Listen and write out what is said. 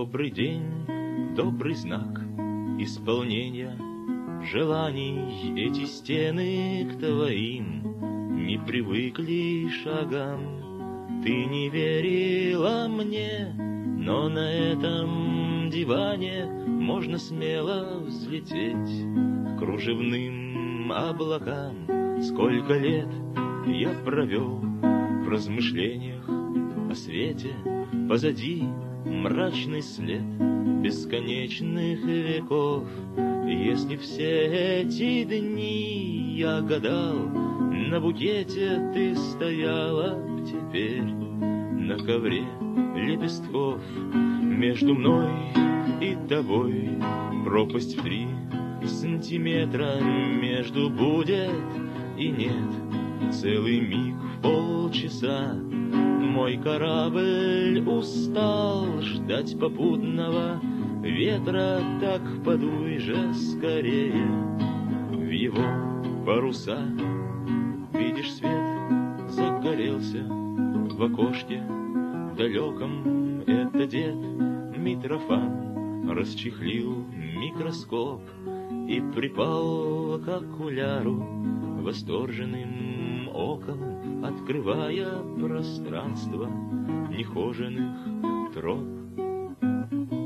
Добрый день, добрый знак исполнения желаний. Эти стены к твоим не привыкли шагам. Ты не верила мне, но на этом диване можно смело взлететь к кружевным облакам. Сколько лет я провел в размышлениях о свете, позади мрачный след бесконечных веков. Если все эти дни я гадал, на букете ты стояла б теперь на ковре лепестков. Между мной и тобой пропасть в 3 сантиметра, между будет и нет целый миг в полчаса. Мой корабль устал ждать попутного ветра, так подуй же скорее в его паруса. Видишь, свет загорелся в окошке далеком, это дед Митрофан расчехлил микроскоп и припал к окуляру восторженным оком, открывая пространство нехоженных троп.